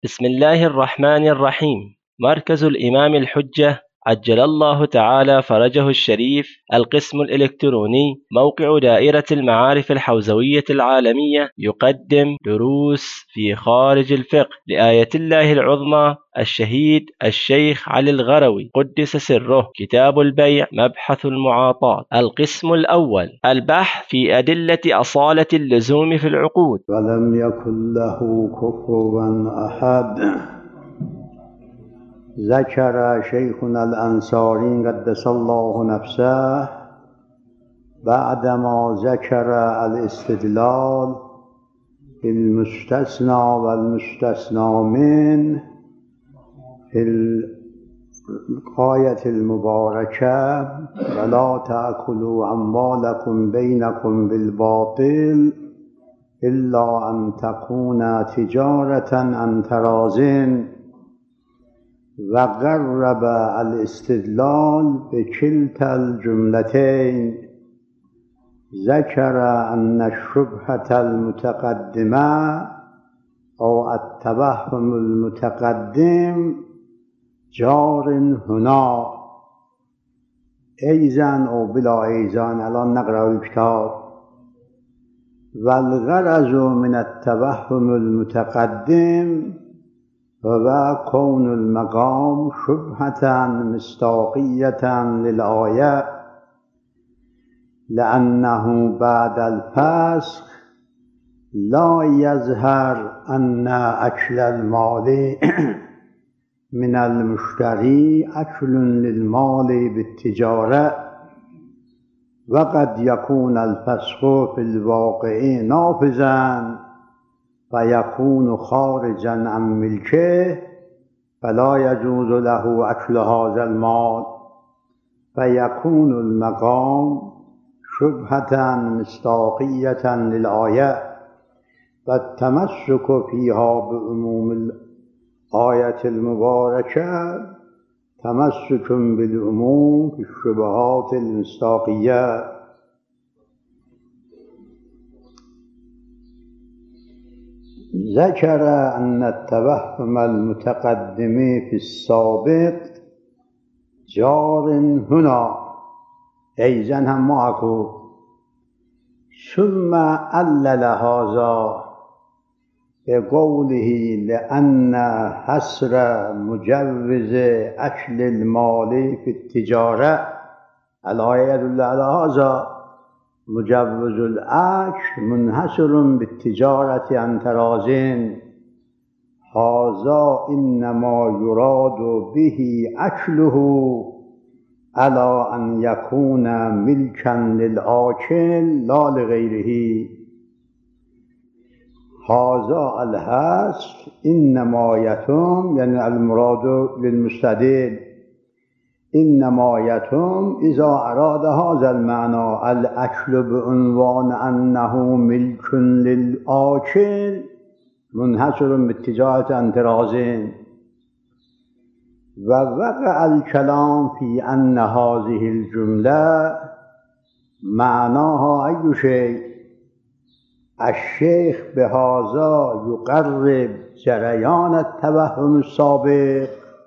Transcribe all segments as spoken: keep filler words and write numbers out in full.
بسم الله الرحمن الرحيم. مركز الإمام الحجة عجل الله تعالى فرجه الشريف، القسم الإلكتروني، موقع دائرة المعارف الحوزوية العالمية، يقدم دروس في خارج الفقه لآية الله العظمى الشهيد الشيخ علي الغروي قدس سره. كتاب البيع، مبحث المعاطاة. القسم الأول، البحث في أدلة أصالة اللزوم في العقود. ولم يكن له كفوا أحد. ذكر شيخنا الأنصاري قدس الله نفسه بعدما ذكر الاستدلال بالمستثنى والمستثنى منه في الآية المباركة ولا تأكلوا أموالكم بينكم بالباطل إلا أن تكون تجارة عن تراضٍ، وقرب الاستدلال بكلتا الجملتين. ذكر أن الشبهة المتقدمة أو التوهم المتقدم جار هنا أيضاً أو بلا أيضاً. الآن نقرأ الكتاب. والغرض من التوهم المتقدم هو كون المقام شبهة مصداقية للآية، لأنه بعد الفسخ لا يظهر أن أكل المال من المشتري أكل للمال بالتجارة، وقد يكون الفسخ في الواقع نافذا فيكون خارجا عن ملكه فلا يجوز له أكل هذا المال، فيكون المقام شبهة مصداقية للآية، فالتمسك فيها بعموم الآية المباركة تمسك بالعموم في الشبهات المصداقية. ذكر أن التوهم المتقدم في السابق جار هنا أيضاً هم معكو، ثم علل هذا بقوله لأن حصر مجوز أكل المال في التجارة الآية يدل على هذا. مجوز الأكل منحصر بالتجارة عن تراضٍ، هذا إنما يراد به أكله على أن يكون ملكاً للآكل لا لغيره. هذا الحصر إنما يتم، يعني المراد للمستدل، إنما يتم إذا أراد هذا المعنى الأكل بعنوان أنه ملك للآكل منحصر بالتجارة عن تراضٍ. ووقع الكلام في أن هذه الجملة معناها أي شيء. الشيخ بهذا يقرب جريان التوهم السابق،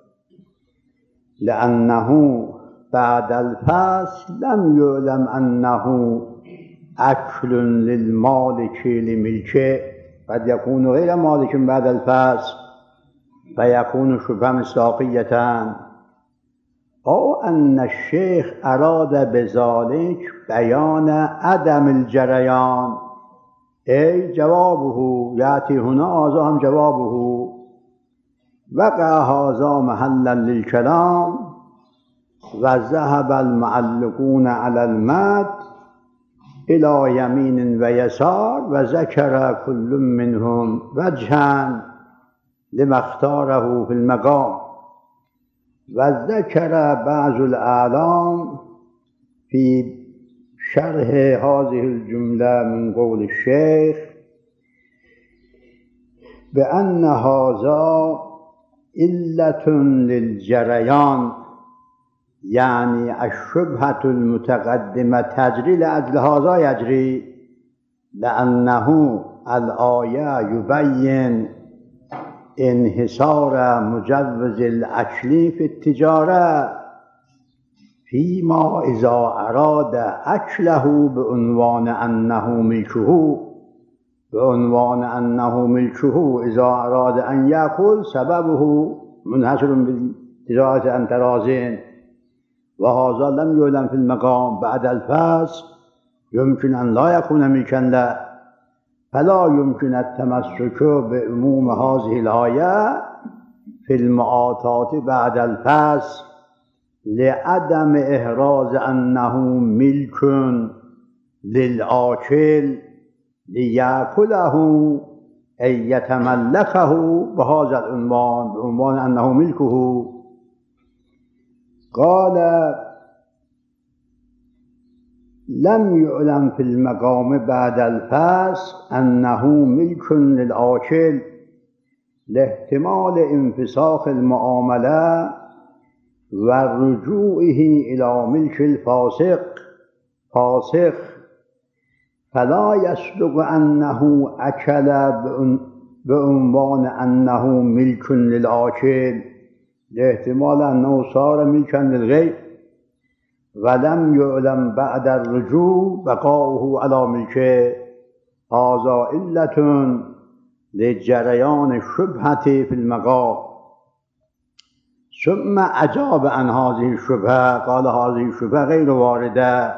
لأنه بعد الفصل لم يعلم أنه أكل للمالك لملكه، قد يكون غير مالك بعد الفصل فيكون شبهة مصداقية، أو أن الشيخ أراد بذلك بيان عدم الجريان، أي جوابه يأتي هنا، هذا هم جوابه. وقع هذا محلا للكلام، وذهب المعلقون على المد إلى يمين ويسار، وذكر كل منهم وجها لما اختاره في المقام. وذكر بعض الأعلام في شرح هذه الجملة من قول الشيخ بأن هذا علة للجريان، يعني الشبهة المتقدمة تجري لأجل هذا يجري، لأنه الآية يبين انحصار مجوز الاكل في التجاره فيما اذا اراد اكله بعنوان انه ملكه بعنوان انه ملكه اذا اراد ان ياكل سببه منحصر بالتجاره عن تراض، وهذا لم يعلم في المقام بعد الفسق يمكن ان لا يكون ملكا له، فلا يمكن التمسك بعموم هذه الآية في المعاطات بعد الفسق لعدم إحراز أنه ملك للآكل ليأكله أي يتملكه بهذا العنوان بعنوان أنه ملكه. قال لم يعلم في المقام بعد الفسق أنه ملك للآكل لاحتمال انفساخ المعاملة ورجوعه إلى ملك الفاسق فاسق، فلا يصدق أنه أكل بعنوان أنه ملك للآكل لاحتمال أنه صار ملكا للغير، ولم يعلم بعد الرجوع بقاؤه على ملكه. هذا علة لجريان الشبهة في المقام. ثم أجاب عن هذه الشبهة قال هذه الشبهة غير واردة،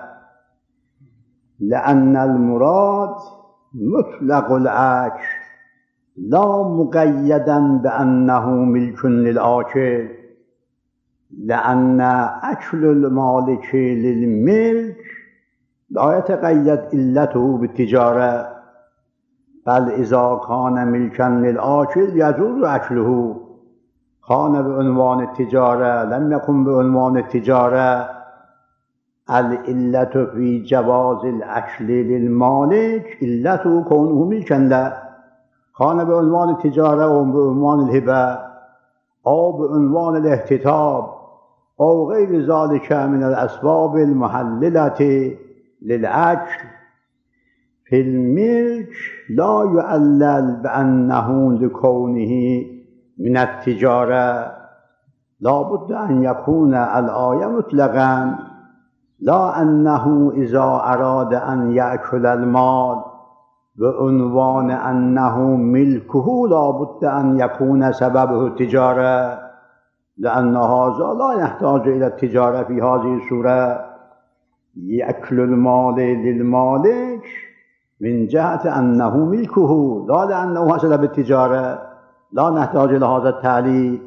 لأن المراد مطلق الأكل لا مقيدا بأنه ملك للآكل، لأن أكل المالك للملك لا يتقيد علته بالتجارة، بل إذا كان ملكا للآكل يجوز أكله، كان بعنوان التجارة لم يكن بعنوان التجارة. العلة في جواز الأكل للمالك علته كونه ملكا له، كان بعنوان التجارة أو بعنوان الهبة أو بعنوان الاحتتاب أو غير ذلك من الأسباب المحللة للأكل. في الملك لا يعلل بأنه لكونه من التجارة، لا بد أن يكون الآية مطلقا، لا أنه إذا أراد أن يأكل المال بعنوان أنه ملكه لا بد أن يكون سببه التجارة، لأن هذا لا يحتاج إلى التجارة في هذه الصورة. يأكل المال للمالك من جهة أنه ملكه لا لأنه حصل بالتجارة، لا نحتاج إلى هذا التعليل.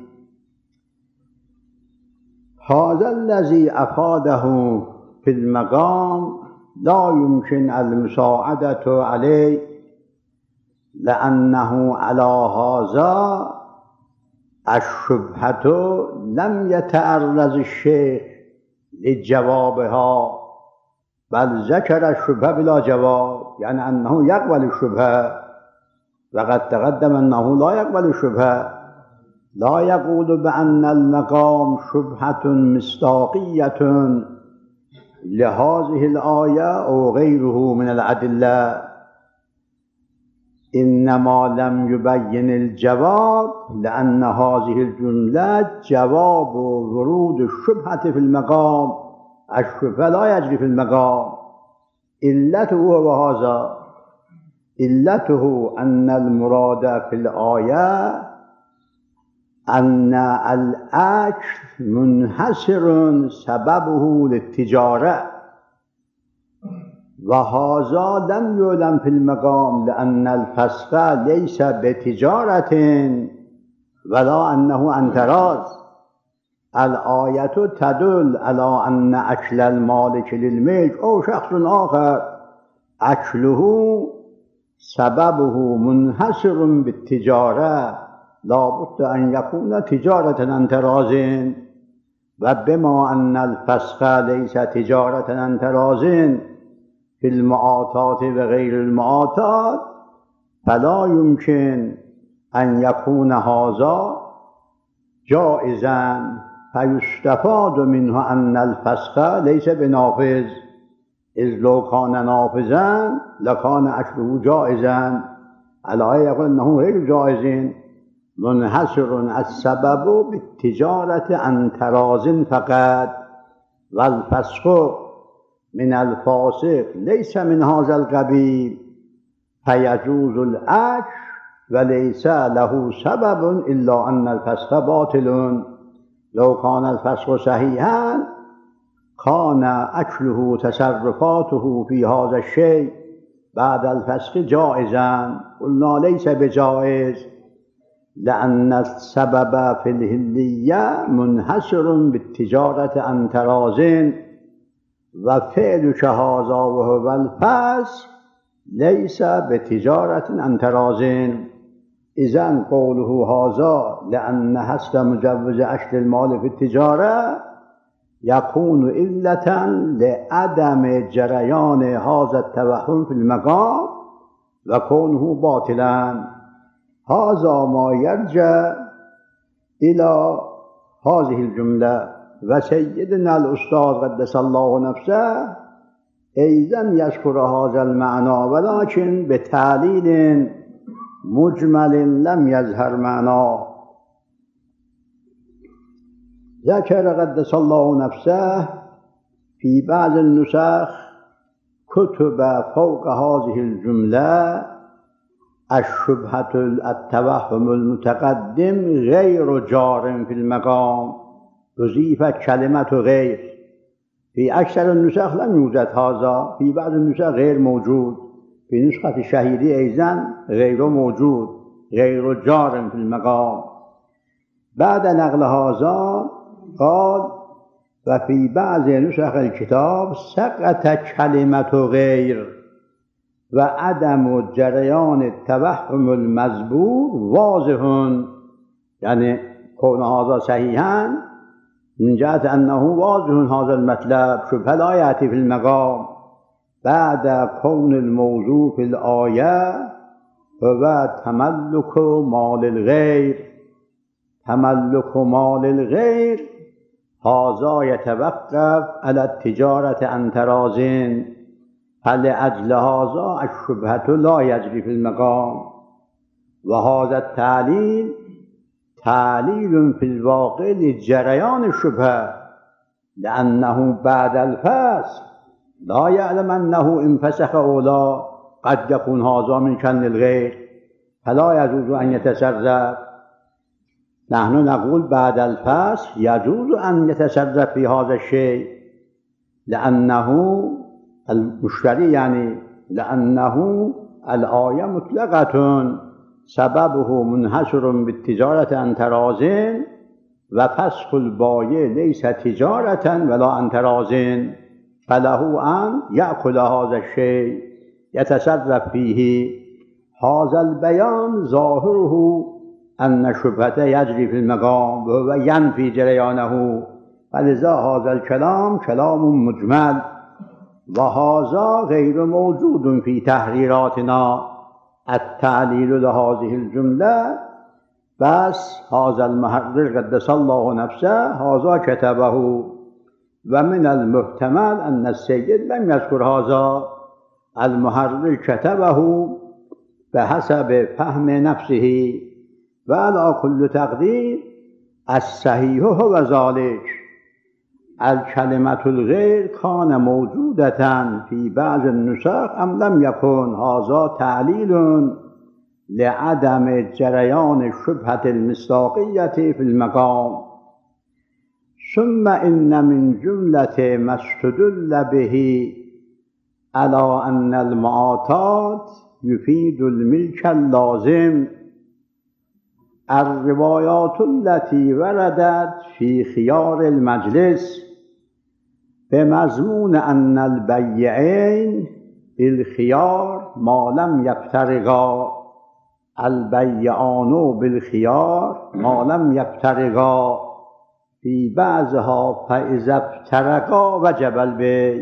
هذا الذي أفاده في المقام لا يمكن المساعدة عليه، لأنه على هذا الشبهة لم يتعرض الشيخ لجوابها، بل ذكر الشبهة بلا جواب، يعني أنه يقبل الشبهة، وقد تقدم أنه لا يقبل الشبهة، لا يقول بأن المقام شبهة مصداقية لهذه الآية أو غيره من الأدلة، إنما لم يبين الجواب لأن هذه الجملة جواب ورود الشبهة في المقام، الشبهة لا يجري في المقام. علته وهذا علته أن المراد في الآية أن الأكل منحصر سببه للتجارة، وهذا لم يعلم في المقام لأن الفسق ليس بتجارة ولا أنه عن تراض. الآية تدل على أن أكل المالك للملك أو شخص آخر أكله سببه منحصر بالتجارة، لا بد أن يكون تجارة عن تراض، وبما أن الفسق ليس تجارة عن تراض في المعاطات وغير المعاطات، فلا يمكن أن يكون هذا جائزا، فيستفاد منه أن الفسق ليس بنافذ، إذ لو كان نافذا لكان أكله جائزا. الآية يقول أنه غير جائز، منحصر السبب بالتجارة عن تراز فقط والفسق من الفاسق ليس من هذا القبيل فيجوز الأكل وليس له سبب إلا أن الفسق باطل. لو كان الفسق صحيحا كان أكله تصرفاته في هذا الشيء بعد الفسق جائزا. قلنا ليس بجائز لأن السبب في الهلية منحصر بالتجارة عن تراز وفعل هذا وهو الفسق ليس بتجارة عن تراز. إذن قوله هذا لأن حصر مجوز أكل المال في التجارة يكون علة لعدم جريان هذا التوهم في المقام وكونه باطلا. هذا ما يرجع إلى هذه الجملة. وسيدنا الأستاذ قدس الله نفسه أيضا يذكر هذا المعنى ولكن بتعليل مجمل لم يظهر معناه. ذكر قدس الله نفسه في بعض النسخ كتب فوق هذه الجملة الشبهة التوهم المتقدم غير جار في المقام، أضيفت كلمة غير. في أكثر النسخ لم يوجد هذا، في بعض النسخ غير موجود، في نسخة الشهيدي أيضا غير موجود، غير جار في المقام. بعد نقل هذا قال وفي بعض نسخ الكتاب سقط كلمة غير وعدم جريان التوهم المذبور واضح. يعني كون هذا صحيحا من جهة أنه واضح هذا المطلب، شبهة لا يأتي في المقام بعد كون الموضوع في الآية هو تملك مال الغير. تملك مال الغير هذا يتوقف على التجارة عن تراز، فلأجل هذا الشبهة لا يجري في المقام. وهذا التعليل تعليل في الواقع لجريان الشبهة، لأنه بعد الفسق لا يعلم أنه إن فسخ أو لا قد يكون هذا من شأن الغير فلا يجوز أن يتصرف. نحن نقول بعد الفسق يجوز أن يتصرف في هذا الشيء لأنه المشتري، يعني لأنه الآية مطلقة سببه منحصر بالتجارة عن تراز وفسخ البائع ليس تجارة ولا عن تراز، فله أن يأكل هذا الشيء يتصرف فيه. هذا البيان ظاهره أن الشبهة يجري في المقام وهو ينفي جريانه، فلذا هذا الكلام كلام مجمل وهذا غير موجود في تحريراتنا التعليل لهذه الجملة. بس هذا المحرر قدس الله نفسه هذا كتبه، ومن المحتمل أن السيد لم يذكر هذا. المحرر كتبه بحسب فهم نفسه، وعلى كل تقدير الصحيح هو ذلك. الكلمة الغير كان موجودة في بعض النسخ أم لم يكن، هذا تعليل لعدم جريان الشبهة المصداقية في المقام. ثم إن من جملة ما استدل به على أن المعاطات يفيد الملك اللازم الروايات التي وردت في خيار المجلس بمضمون أن البيعين بالخيار ما لم يفترقا، البيعان بالخيار ما لم يفترقا، في بعضها فإذا افترقا وجب البيع.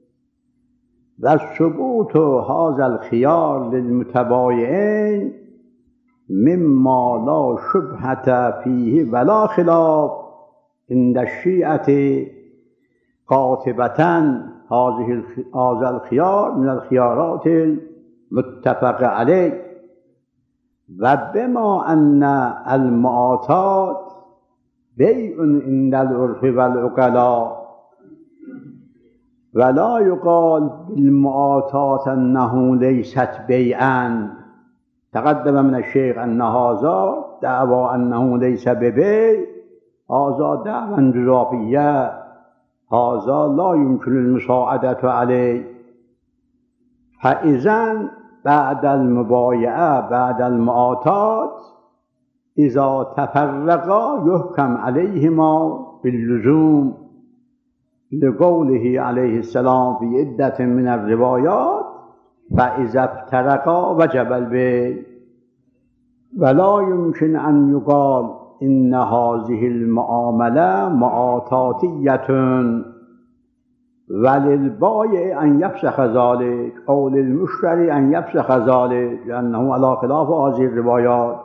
وثبوت هذا الخيار للمتبايعين مما لا شبهة فيه ولا خلاف عند الشيعة قاطبة. هذا الخيار من الخيارات المتفق عليه. و بما ان المعاطات بیع عند العرف والعقلاء ولا يقال بالمعاطات انه ليست بیعا. تقدم من الشيخ ان هذا دعوى انه ليس ببيع، هذا دعوى جزافية، هذا لا يمكن المساعدة عليه. فإذا بعد المبايعة بعد المعاطات إذا تفرقا يحكم عليهما باللزوم، لقوله عليه السلام في عدة من الروايات فإذا افترقا وجب البيع. ولا يمكن أن يقال إن هذه المعاملة معاطاتية وللبائع أن يفسخ ذلك أو للمشتري أن يفسخ ذلك، لأنه على خلاف هذه الروايات.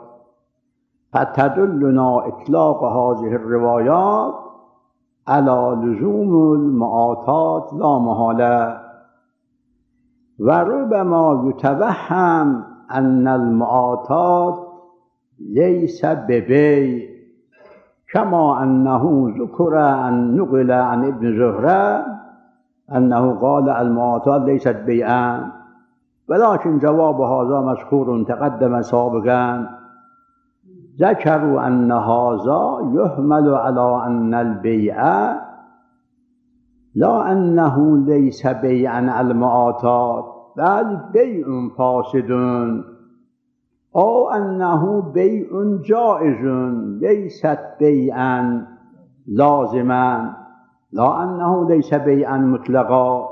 فتدلنا إطلاق هذه الروايات على لزوم المعاطات لا محالة. وربما يتوهم أن المعاطات ليس ببيع، كما أنه ذكر عن نقل عن ابن زهرة أنه قال المعاطات ليست بيعا، ولكن جواب هذا مذكور تقدم سابقا. ذكروا أن هذا يحمل على أن البيع لا أنه ليس بيعا المعاطات بل بيع فاسد، أو أنه بيع جائز ليست بيعا لازما، لا أنه ليس بيعا مطلقا.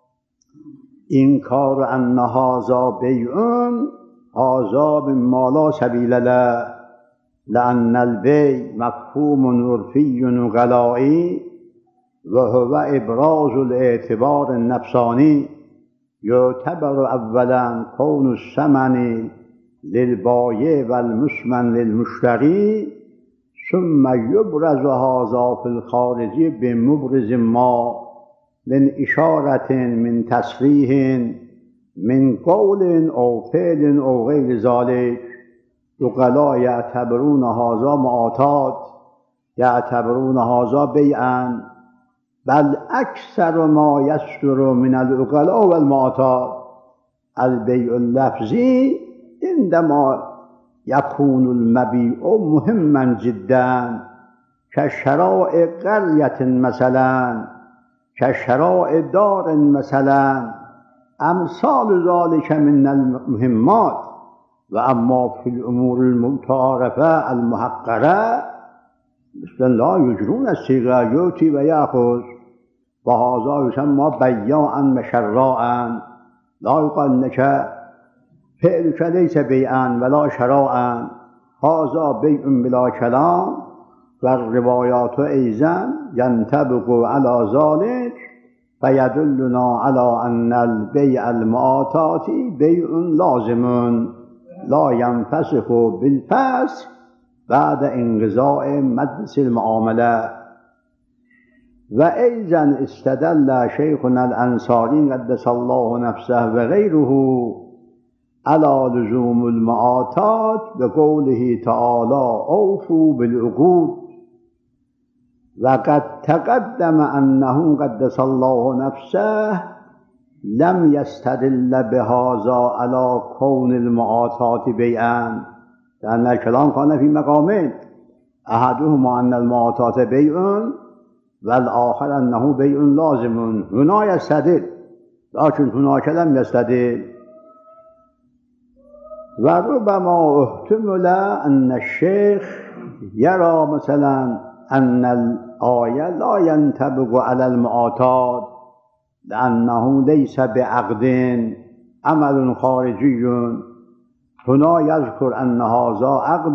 إنكار أن هذا بيع هذا مما لا سبيل له، لأن البيع مفهوم عرفي غلائي وهو إبراز الاعتبار النفساني. يعتبر أولا كون الثمن للبائع والمثمن للمشتري، ثم يبرز هذا في الخارج بمبرز ما من إشارة من تصريح من قول أو فعل أو غير ذلك. عقلاء يعتبرون هذا معاطات، يعتبرون هذا بيعا، بل أكثر ما يصدر من العقلاء والمعاطات البيع اللفظي عندما يكون المبيع مهما جدا كشراء قرية مثلا، كشراء دار مثلا، أمثال ذلك من المهمات. وأما في الأمور المتعارفة المحقرة مثل لا يجرون الصيغة يؤتي ويأخذ، وهذا يسمى بياعا وشراء. لا يقال أنك فعلك ليس بيعا ولا شراء، هذا بيع بلا كلام. والروايات أيضا ينطبق على ذلك، فيدلنا على أن البيع المعاطاتي بيع لازم لا ينفسخ بالفسخ بعد انقضاء مجلس المعاملة. وأيضا استدل شيخنا الأنصاري قدس الله نفسه وغيره على لزوم المعاطات بقوله تعالى أوفوا بالعقود. وقد تقدم أنه قدس الله نفسه لم يستدل بهذا على كون المعاطات بيعا، لأن الكلام كان في مقامين، أحدهما أن المعاطات بيع والآخر أنه بيع لازم. هنا يستدل، لكن هناك لم يستدل. وربما احتمل أن الشيخ يرى مثلا أن الآية لا ينطبق على المعاطات لأنه ليس بعقد، عمل خارجي. هنا يذكر أن هذا عقد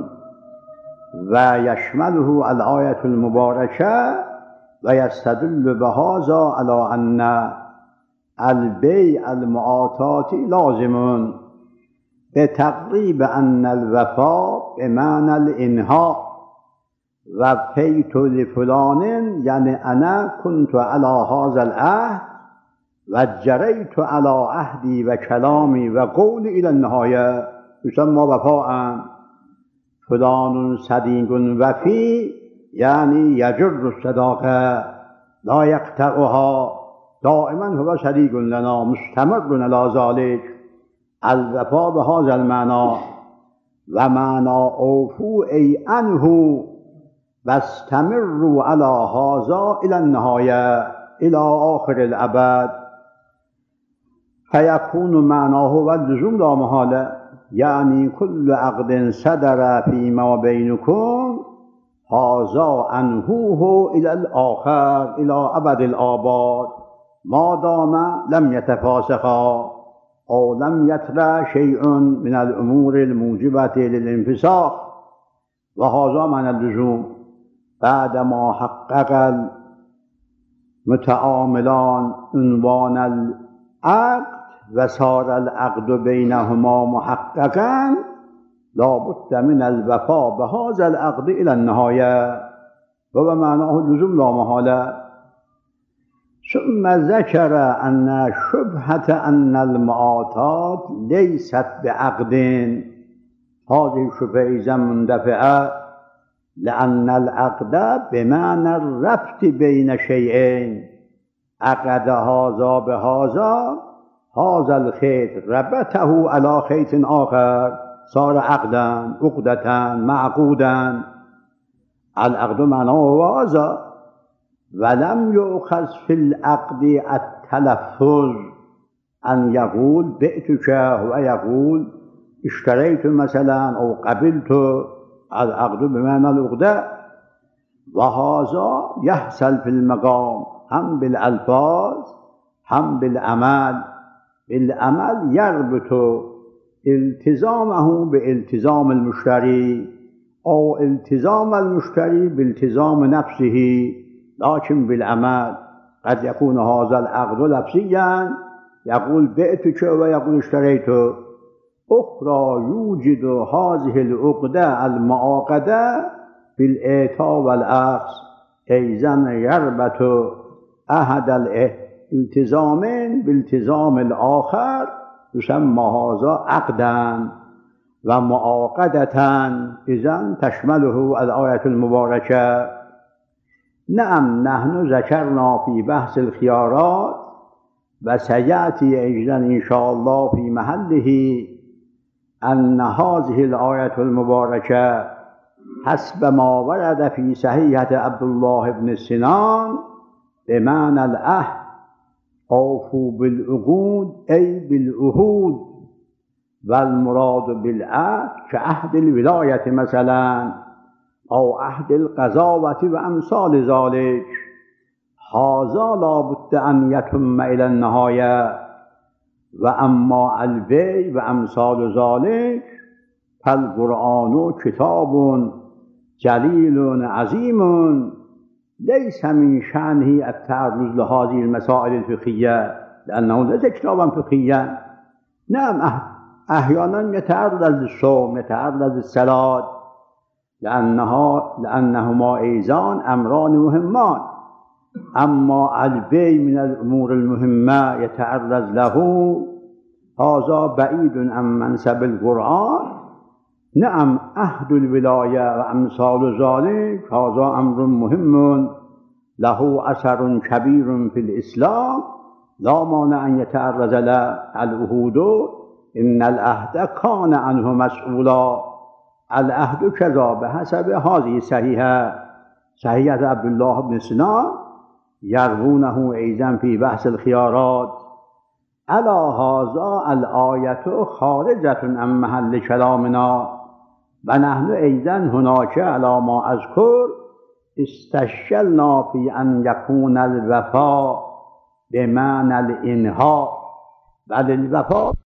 ويشمله الآية المباركة، ويستدل بهذا على أن البيع المعاطاتي لازم، بتقريب أن الوفاء بمعنى الإنهاء. وفيت لفلان يعني أنا كنت على هذا العهد وجريت على عهدي وكلامي وقولي إلى النهاية. يسمى وفاء. فلان صديق وفي يعني يجر الصداقة لا يقطعها، دائما هو صديق لنا مستمر على ذلك. الوفاء بهذا المعنى. ومعنى اوفوا ای عنه واستمروا على هذا الى النهاية، الى آخر الابد. فيكون معناه واللزوم لا محالة، يعني كل عقد صدر فيما بينكم هذا عنهوه الى الاخر، الى ابد الآباد، ما دام لم يتفاسخا او لم يطرأ شيء من الامور الموجبة للانفساخ. وهذا معنى اللزوم. بعدما حقق المتعاملان عنوان العقد وصار العقد بينهما محققا، لا بد من الوفاء بهذا العقد الى النهاية، وهو معناه اللزوم لا محالة. ثم ذكر ان شبهة ان المعاطات ليست بعقد. هذه الشبهة اذا مندفعة، لأن العقد بمعنى الربط بين شيئين. عقد هذا بهذا، هذا الخيط ربطه على خيط آخر، صار عقدا، عقدة، معقودا. العقد معناه هذا. ولم يؤخذ في العقد التلفظ، أن يقول بعتك ويقول اشتريت مثلا أو قبلت. العقد بمعنى العقدة. وهذا يحصل في المقام هم بالألفاظ هم بالعمل. بالعمل يربط التزامه بالتزام المشتري، أو التزام المشتري بالتزام نفسه. لكن بالعمل قد يكون هذا العقد لفظيا، يقول بعتك ويقول اشتريت. أخرى يوجد هذه العقدة المعاقدة بالإعطاء والأخذ، أيضا يربط أحد الالتزامين بالتزام الآخر، يسمى هذا عقدا ومعاقدة. إذن تشمله الآية المباركة. نعم، نحن ذكرنا في بحث الخيارات، وسيأتي أيضا إن شاء الله في محله، أن هذه الآية المباركة حسب ما ورد في صحيحة عبد الله بن سنان بمعنى العهد. أوفوا بالعقود أي بالعهود، والمراد بالعهد كعهد الولاية مثلا، أو عهد القضاوة وأمثال ذلك. هذا لا بد أن يتم إلى النهاية. وأما البيع وأمثال ذلك فالقرآن كتاب جليل عظيم، ليس من شأنه التعرض لهذه المسائل الفقهية، لأنه ليس كتابا فقهيا. نعم، أحيانا يتعرض للصوم، يتعرض للصلاة، لأنها لأنهما أيضا أمران مهمان. أما البيع من الأمور المهمة يتعرض له، هذا بعيد عن منسب القرآن. نعم، عهد الولاية وأمثال ذلك هذا أمر مهم له أثر كبير في الإسلام، لا مانع أن يتعرض له العهود. إن العهد كان عنه مسؤولا. العهد كذا بحسب هذه صحيحة صحيحة عبد الله بن سنان، يروونه أيضا في بحث الخيارات. على هذا الآية خارجة عن محل كلامنا، ونحن أيضا هناك على ما أذكر استشكلنا في أن يكون الوفاء بمعنى الإنهاء، بل الوفاء